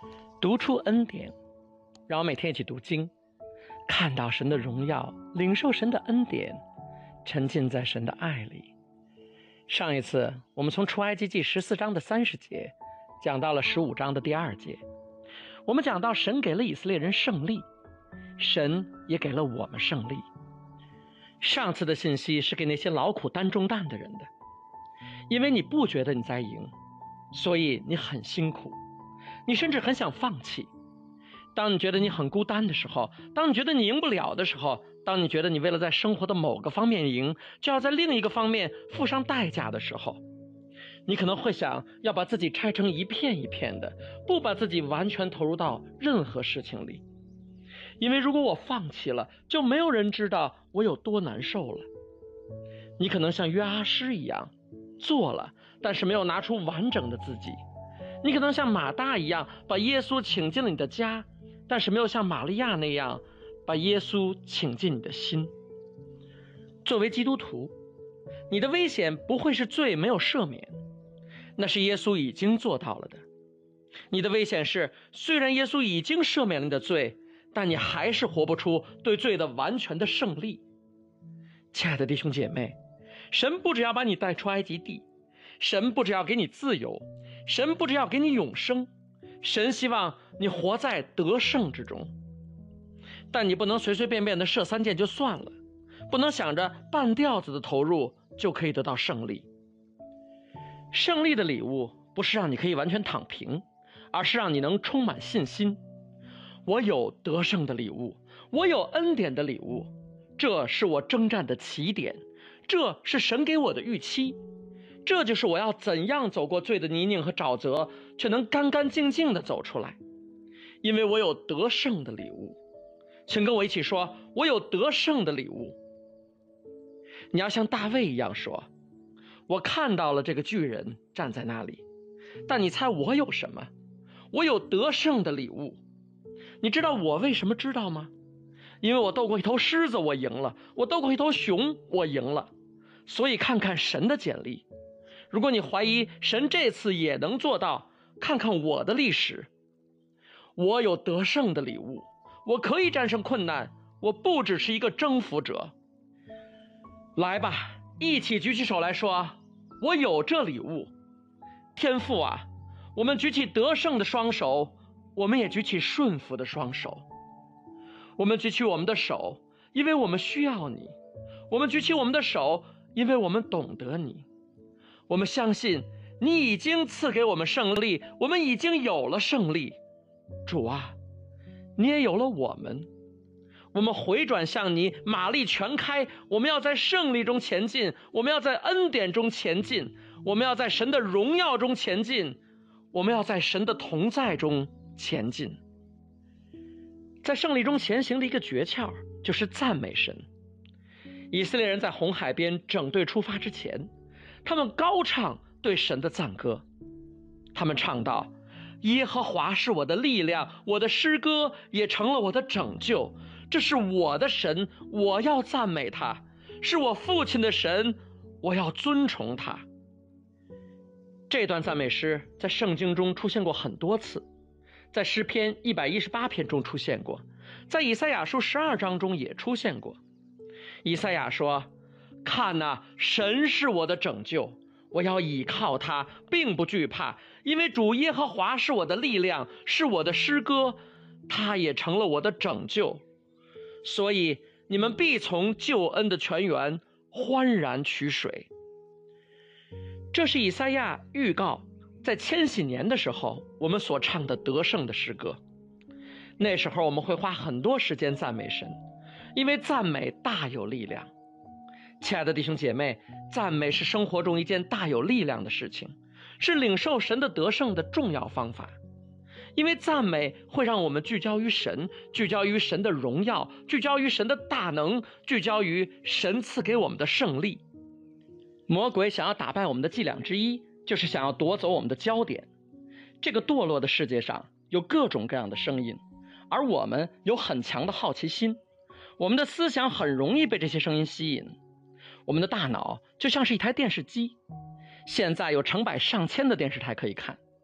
读出恩典，让我每天一起读经，看到神的荣耀，领受神的恩典，沉浸在神的爱里。上一次我们从出埃及记14章的30节讲到了15章的第2节，我们讲到神给了以色列人胜利，神也给了我们胜利。上次的信息是给那些劳苦担重担的人的，因为你不觉得你在赢，所以你很辛苦，你甚至很想放弃。当你觉得你很孤单的时候，当你觉得你赢不了的时候，当你觉得你为了在生活的某个方面赢，就要在另一个方面付上代价的时候，你可能会想要把自己拆成一片一片的，不把自己完全投入到任何事情里。因为如果我放弃了，就没有人知道我有多难受了。你可能像约阿施一样做了，但是没有拿出完整的自己。你可能像马大一样把耶稣请进了你的家，但是没有像玛利亚那样把耶稣请进你的心。作为基督徒，你的危险不会是罪没有赦免，那是耶稣已经做到了的。你的危险是，虽然耶稣已经赦免了你的罪，但你还是活不出对罪的完全的胜利。亲爱的弟兄姐妹，神不只要把你带出埃及地，神不只要给你自由，神不只要给你永生，神希望你活在得胜之中。但你不能随随便便的射3箭就算了，不能想着半吊子的投入就可以得到胜利。胜利的礼物不是让你可以完全躺平，而是让你能充满信心。我有得胜的礼物，我有恩典的礼物，这是我征战的起点，这是神给我的预期，这就是我要怎样走过罪的泥泞和沼泽，却能干干净净地走出来。因为我有得胜的礼物。请跟我一起说，我有得胜的礼物。你要像大卫一样说，我看到了这个巨人站在那里，但你猜我有什么？我有得胜的礼物。你知道我为什么知道吗？因为我斗过一头狮子，我赢了；我斗过一头熊，我赢了。所以看看神的简历。如果你怀疑神这次也能做到，看看我的历史。我有得胜的礼物，我可以战胜困难，我不只是一个征服者。来吧，一起举起手来说，我有这礼物。天父啊，我们举起得胜的双手，我们也举起顺服的双手。我们举起我们的手，因为我们需要你。我们举起我们的手，因为我们懂得你。我们相信你已经赐给我们胜利，我们已经有了胜利。主啊，你也有了我们。我们回转向你，马力全开，我们要在胜利中前进，我们要在恩典中前进，我们要在神的荣耀中前进，我们要在神的同在中前进。在胜利中前行的一个诀窍就是赞美神。以色列人在红海边整队出发之前，他们高唱对神的赞歌。他们唱道，耶和华是我的力量，我的诗歌也成了我的拯救。这是我的神，我要赞美他；是我父亲的神，我要尊崇他。这段赞美诗在圣经中出现过很多次，在诗篇118篇中出现过，在以赛亚书12章中也出现过。以赛亚说，看哪，神是我的拯救，我要倚靠他，并不惧怕，因为主耶和华是我的力量，是我的诗歌，他也成了我的拯救。所以你们必从救恩的泉源欢然取水。这是以赛亚预告在千禧年的时候我们所唱的得胜的诗歌。那时候我们会花很多时间赞美神，因为赞美大有力量。亲爱的弟兄姐妹，赞美是生活中一件大有力量的事情，是领受神的得胜的重要方法。因为赞美会让我们聚焦于神，聚焦于神的荣耀，聚焦于神的大能，聚焦于神赐给我们的胜利。魔鬼想要打败我们的伎俩之一，就是想要夺走我们的焦点。这个堕落的世界上有各种各样的声音，而我们有很强的好奇心，我们的思想很容易被这些声音吸引。我们的大脑就像是一台电视机，现在有成百上千的电视台可以看，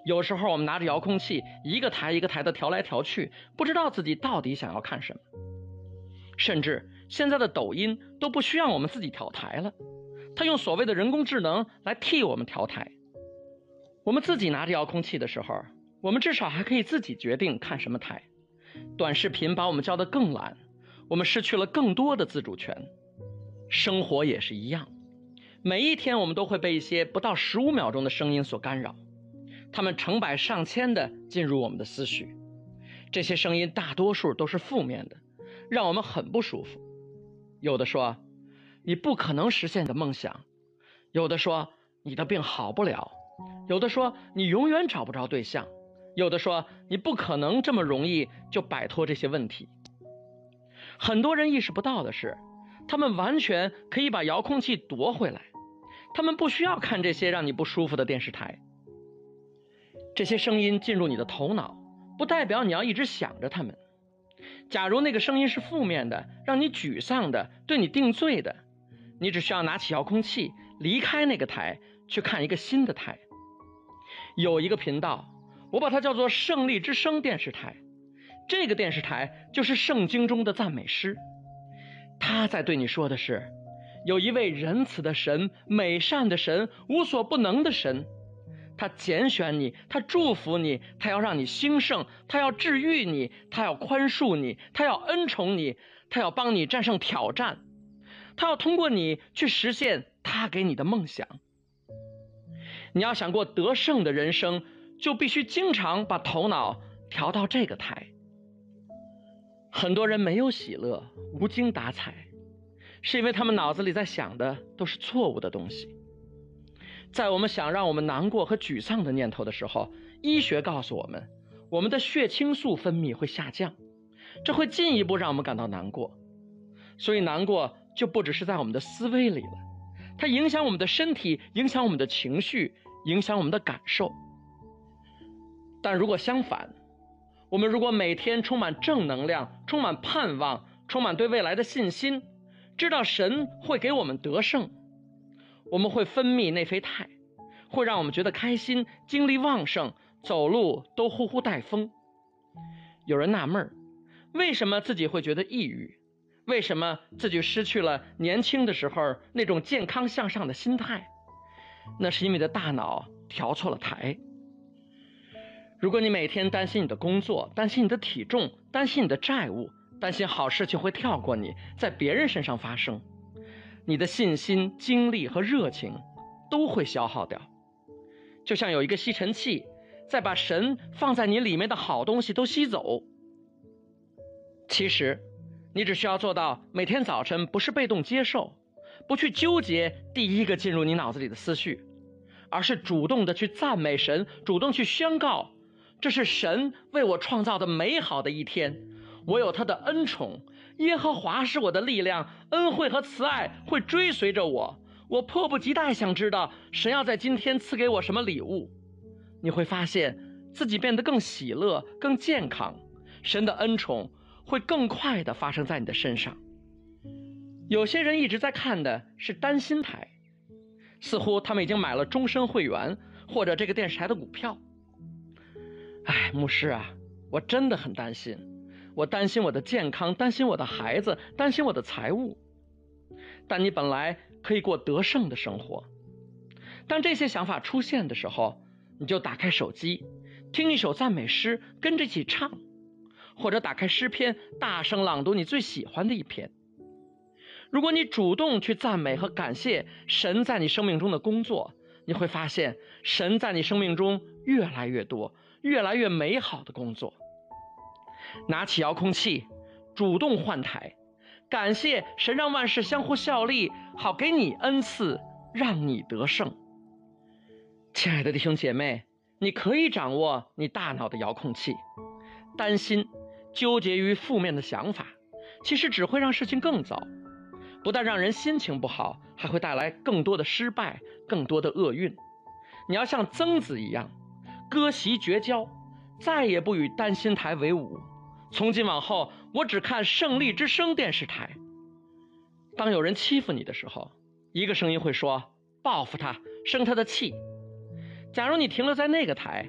有时候我们拿着遥控器，一个台一个台的调来调去，不知道自己到底想要看什么。甚至现在的抖音都不需要我们自己调台了，它用所谓的人工智能来替我们调台。我们自己拿着遥控器的时候，我们至少还可以自己决定看什么台。短视频把我们教得更懒，我们失去了更多的自主权。生活也是一样，每一天我们都会被一些不到15秒钟的声音所干扰，它们成百上千的进入我们的思绪。这些声音大多数都是负面的，让我们很不舒服。有的说你不可能实现你的梦想，有的说你的病好不了，有的说你永远找不着对象，有的说你不可能这么容易就摆脱这些问题。很多人意识不到的是，他们完全可以把遥控器夺回来，他们不需要看这些让你不舒服的电视台。这些声音进入你的头脑，不代表你要一直想着他们。假如那个声音是负面的，让你沮丧的，对你定罪的，你只需要拿起遥控器，离开那个台，去看一个新的台。有一个频道，我把它叫做胜利之声电视台。这个电视台就是圣经中的赞美诗，他在对你说的是，有一位仁慈的神，美善的神，无所不能的神，他拣选你，他祝福你，他要让你兴盛，他要治愈你，他要宽恕你，他要恩宠你，他要帮你战胜挑战，他要通过你去实现他给你的梦想。你要想过得胜的人生，就必须经常把头脑调到这个台。很多人没有喜乐，无精打采，是因为他们脑子里在想的都是错误的东西。在我们想让我们难过和沮丧的念头的时候，医学告诉我们，我们的血清素分泌会下降，这会进一步让我们感到难过。所以难过就不只是在我们的思维里了，它影响我们的身体，影响我们的情绪，影响我们的感受。但如果相反，我们如果每天充满正能量，充满盼望，充满对未来的信心，知道神会给我们得胜，我们会分泌内啡肽，会让我们觉得开心，精力旺盛，走路都呼呼带风。有人纳闷，为什么自己会觉得抑郁？为什么自己失去了年轻的时候那种健康向上的心态？那是因为你的大脑调错了台。如果你每天担心你的工作，担心你的体重，担心你的债务，担心好事情会跳过你，在别人身上发生，你的信心、精力和热情都会消耗掉。就像有一个吸尘器在把神放在你里面的好东西都吸走。其实你只需要做到每天早晨不是被动接受，不去纠结第一个进入你脑子里的思绪，而是主动的去赞美神，主动去宣告，这是神为我创造的美好的一天，我有他的恩宠，耶和华是我的力量，恩惠和慈爱会追随着我，我迫不及待想知道神要在今天赐给我什么礼物。你会发现自己变得更喜乐，更健康，神的恩宠会更快地发生在你的身上。有些人一直在看的是担心台，似乎他们已经买了终身会员或者这个电视台的股票。牧师啊，我真的很担心，我担心我的健康，担心我的孩子，担心我的财务。但你本来可以过得胜的生活。当这些想法出现的时候，你就打开手机，听一首赞美诗，跟着一起唱，或者打开诗篇，大声朗读你最喜欢的一篇。如果你主动去赞美和感谢神在你生命中的工作，你会发现神在你生命中越来越多，越来越美好的工作。拿起遥控器，主动换台，感谢神让万事相互效力，好给你恩赐，让你得胜。亲爱的弟兄姐妹，你可以掌握你大脑的遥控器。担心、纠结于负面的想法，其实只会让事情更糟，不但让人心情不好，还会带来更多的失败，更多的厄运。你要像曾子一样，割席绝交，再也不与担心台为伍。从今往后，我只看胜利之声电视台。当有人欺负你的时候，一个声音会说，报复他，生他的气。假如你停留在那个台，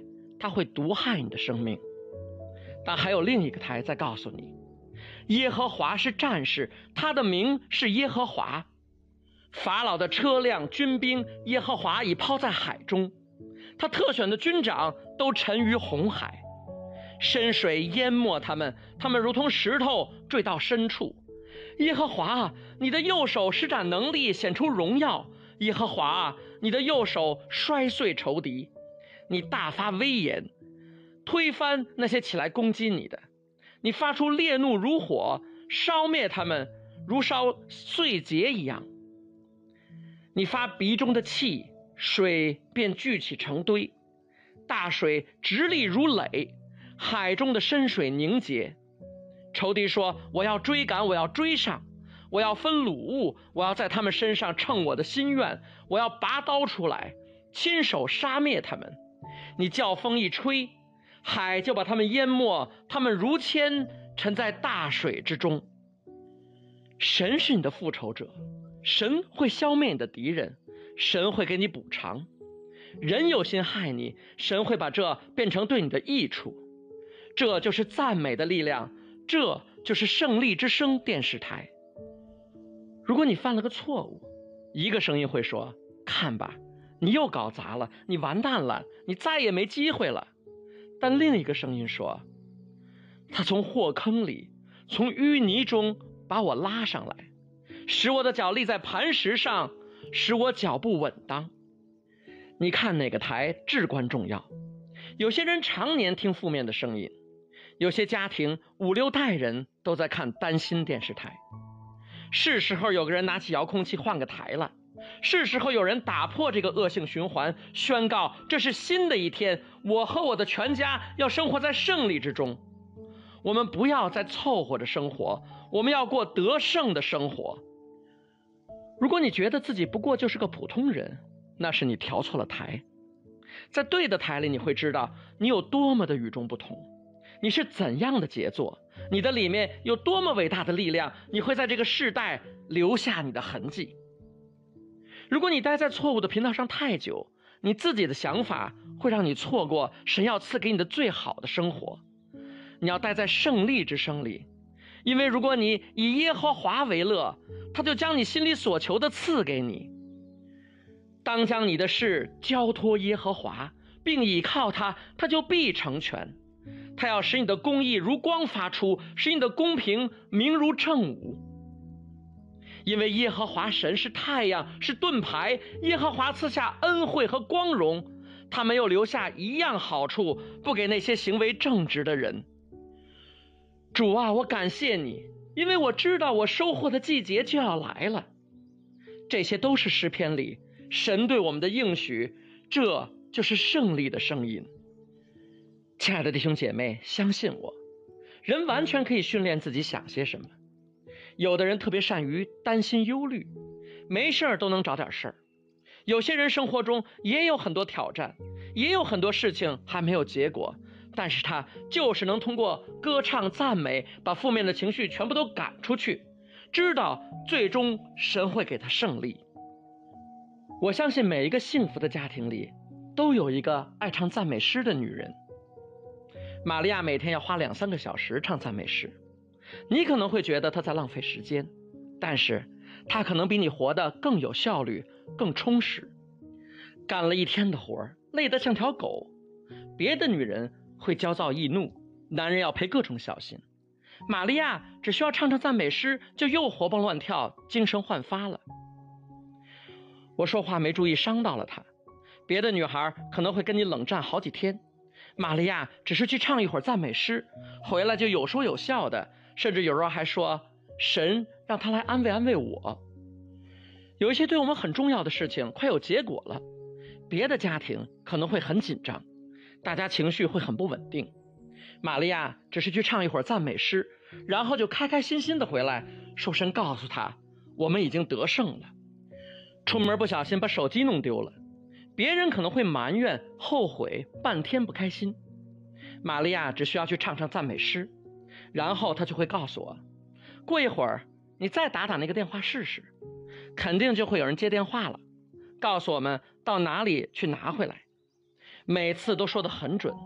它会毒害你的生命。但还有另一个台在告诉你，耶和华是战士，他的名是耶和华。法老的车辆军兵，耶和华已抛在海中，他特选的军长都沉于红海，深水淹没他们，他们如同石头坠到深处。耶和华啊，你的右手施展能力，显出荣耀。耶和华啊，你的右手摔碎仇敌，你大发威严，推翻那些起来攻击你的。你发出烈怒如火，烧灭他们，如烧碎秸一样。你发鼻中的气，水便聚起成堆，大水直立如垒，海中的深水凝结。仇敌说，我要追赶，我要追上，我要分掳物，我要在他们身上称我的心愿，我要拔刀出来，亲手杀灭他们。你叫风一吹，海就把他们淹没，他们如铅沉在大水之中。神是你的复仇者，神会消灭你的敌人，神会给你补偿。人有心害你，神会把这变成对你的益处。这就是赞美的力量，这就是胜利之声电视台。如果你犯了个错误，一个声音会说，看吧，你又搞砸了，你完蛋了，你再也没机会了。但另一个声音说，他从祸坑里，从淤泥中把我拉上来，使我的脚立在磐石上，使我脚步稳当。你看哪个台至关重要。有些人常年听负面的声音，有些家庭5、6代人都在看担心电视台。是时候有个人拿起遥控器换个台了，是时候有人打破这个恶性循环，宣告这是新的一天，我和我的全家要生活在胜利之中。我们不要再凑合着生活，我们要过得胜的生活。如果你觉得自己不过就是个普通人，那是你调错了台。在对的台里，你会知道你有多么的与众不同，你是怎样的杰作，你的里面有多么伟大的力量，你会在这个世代留下你的痕迹。如果你待在错误的频道上太久，你自己的想法会让你错过神要赐给你的最好的生活。你要待在胜利之声里，因为如果你以耶和华为乐，他就将你心里所求的赐给你。当将你的事交托耶和华，并倚靠他，他就必成全。他要使你的公义如光发出，使你的公平明如正午。因为耶和华神是太阳，是盾牌，耶和华赐下恩惠和光荣，他没有留下一样好处不给那些行为正直的人。主啊，我感谢你，因为我知道我收获的季节就要来了。这些都是诗篇里神对我们的应许，这就是胜利的声音。亲爱的弟兄姐妹，相信我，人完全可以训练自己想些什么。有的人特别善于担心忧虑，没事儿都能找点事儿。有些人生活中也有很多挑战，也有很多事情还没有结果，但是他就是能通过歌唱赞美，把负面的情绪全部都赶出去，知道最终神会给他胜利。我相信每一个幸福的家庭里都有一个爱唱赞美诗的女人。玛利亚每天要花2、3个小时唱赞美诗，你可能会觉得她在浪费时间，但是她可能比你活得更有效率，更充实。干了一天的活，累得像条狗，别的女人会焦躁易怒，男人要陪各种小心。玛利亚只需要唱唱赞美诗，就又活蹦乱跳，精神焕发了。我说话没注意伤到了她，别的女孩可能会跟你冷战好几天，玛利亚只是去唱一会儿赞美诗，回来就有说有笑的，甚至有时候还说神让她来安慰安慰我。有一些对我们很重要的事情快有结果了，别的家庭可能会很紧张，大家情绪会很不稳定。玛利亚只是去唱一会儿赞美诗，然后就开开心心的回来，说神告诉她我们已经得胜了。出门不小心把手机弄丢了，别人可能会埋怨后悔，半天不开心。玛利亚只需要去唱唱赞美诗，然后她就会告诉我，过一会儿你再打那个电话试试，肯定就会有人接电话了，告诉我们到哪里去拿回来。每次都说得很准，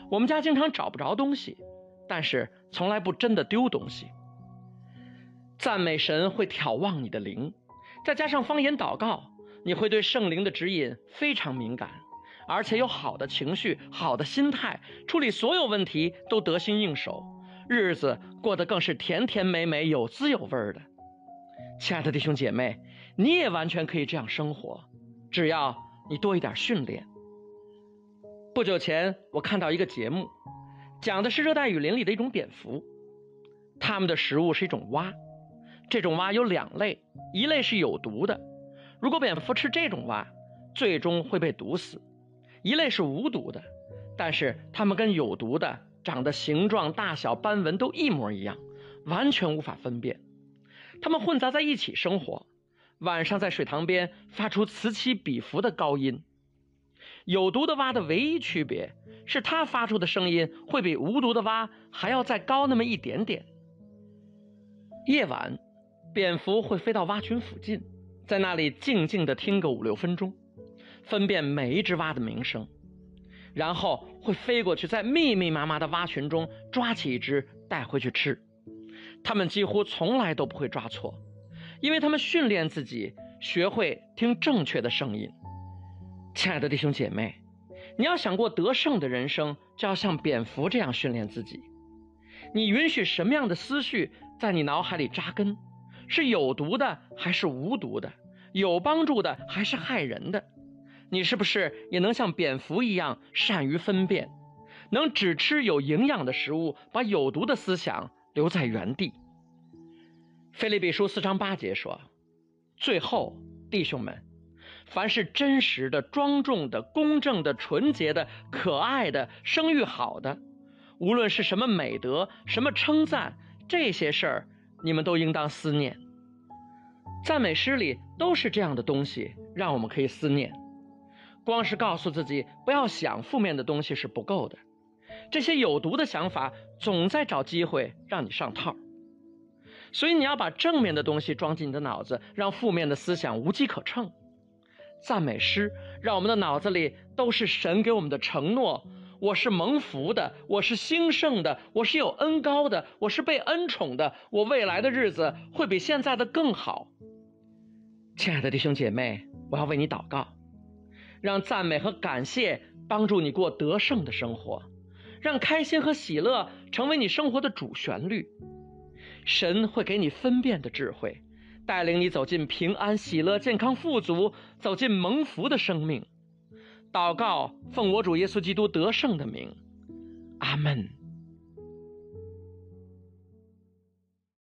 我们家经常找不着东西，但是从来不真的丢东西。赞美神会挑旺你的灵，再加上方言祷告，你会对圣灵的指引非常敏感，而且有好的情绪、好的心态，处理所有问题都得心应手，日子过得更是甜甜美美、有滋有味的。亲爱的弟兄姐妹，你也完全可以这样生活，只要你多一点训练。不久前我看到一个节目，讲的是热带雨林里的一种蝙蝠，它们的食物是一种蛙，这种蛙有2类，一类是有毒的，如果蝙蝠吃这种蛙，最终会被毒死；一类是无毒的，但是它们跟有毒的长得形状、大小、斑纹都一模一样，完全无法分辨。它们混杂在一起生活，晚上在水塘边发出此起彼伏的高音。有毒的蛙的唯一区别是它发出的声音会比无毒的蛙还要再高那么一点点。夜晚，蝙蝠会飞到蛙群附近，在那里静静地听个5-6分钟，分辨每一只蛙的鸣声，然后会飞过去，在密密麻麻的蛙群中抓起一只带回去吃。它们几乎从来都不会抓错，因为它们训练自己学会听正确的声音。亲爱的弟兄姐妹，你要想过得胜的人生，就要像蝙蝠这样训练自己。你允许什么样的思绪在你脑海里扎根？是有毒的还是无毒的？有帮助的还是害人的？你是不是也能像蝙蝠一样善于分辨，能只吃有营养的食物，把有毒的思想留在原地？腓立比书4章8节说，最后弟兄们，凡是真实的、庄重的、公正的、纯洁的、可爱的、声誉好的，无论是什么美德、什么称赞，这些事儿你们都应当思念。赞美诗里都是这样的东西，让我们可以思念。光是告诉自己不要想负面的东西是不够的，这些有毒的想法总在找机会让你上套。所以你要把正面的东西装进你的脑子，让负面的思想无机可乘。赞美诗让我们的脑子里都是神给我们的承诺，我是蒙福的，我是兴盛的，我是有恩膏的，我是被恩宠的，我未来的日子会比现在的更好。亲爱的弟兄姐妹，我要为你祷告，让赞美和感谢帮助你过得胜的生活，让开心和喜乐成为你生活的主旋律。神会给你分辨的智慧，带领你走进平安、喜乐、健康、富足，走进蒙福的生命。祷告，奉我主耶稣基督得胜的名，阿们。